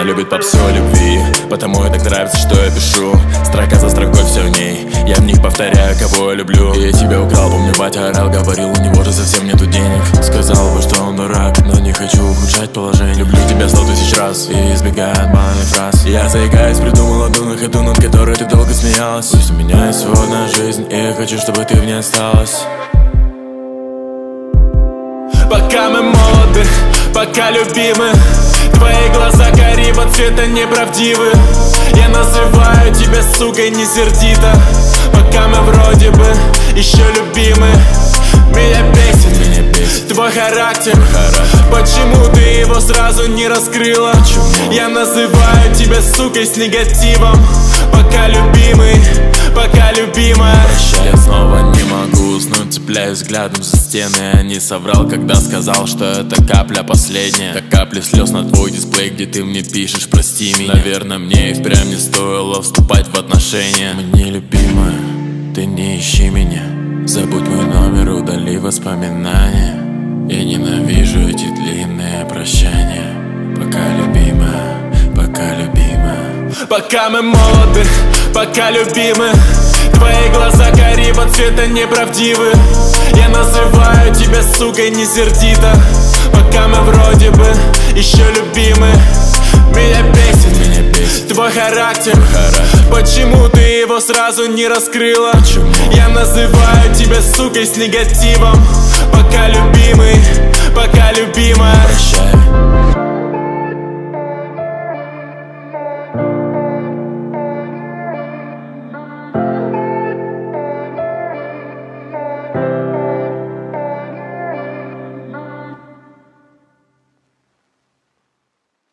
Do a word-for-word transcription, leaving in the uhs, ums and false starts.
Она любит попсу о любви, потому ей так нравится, что я пишу. Строка за строкой все в ней, я в них повторяю, кого я люблю. И я тебя украл, помню, батя орал, говорил, у него же совсем нету денег. Сказал бы, что он дурак, но не хочу ухудшать положение. Люблю тебя сто тысяч раз и избегаю банальных фраз. Я заикаюсь, придумал одну на ходу, над которой ты долго смеялась. Пусть у меня есть сводная жизнь, и я хочу, чтобы ты в ней осталась. Пока мы молоды, пока любимы, твои глаза карибо цвета неправдивы. Я называю тебя сукой не сердито. Пока мы вроде бы еще любимы. Меня бесит, Меня бесит твой характер. характер. Почему ты его сразу не раскрыла? Почему? Я называю тебя сукой с негативом. Пока любимый, пока любимая. Я снова не могу уснуть, цепляюсь взглядом за стены. Я не соврал, когда сказал, что это капля последняя. Как капля слез на твой дисплей, где ты мне пишешь прости меня. Наверное, мне и впрямь не стоило вступать в отношения. Мне любимая, ты не ищи меня. Забудь мой номер, удали воспоминания. Я ненавижу эти длинные прощания. Пока любимая, пока любимая. Пока мы молоды, пока любимы, твои глаза карибо цвета неправдивы. Я называю тебя сукой не сердито. Пока мы вроде бы еще любимы. Меня бесит, Меня бесит твой характер. характер. Почему ты его сразу не раскрыла? Почему? Я называю тебя сукой с негативом. Пока любимый, пока любимая. Прощай.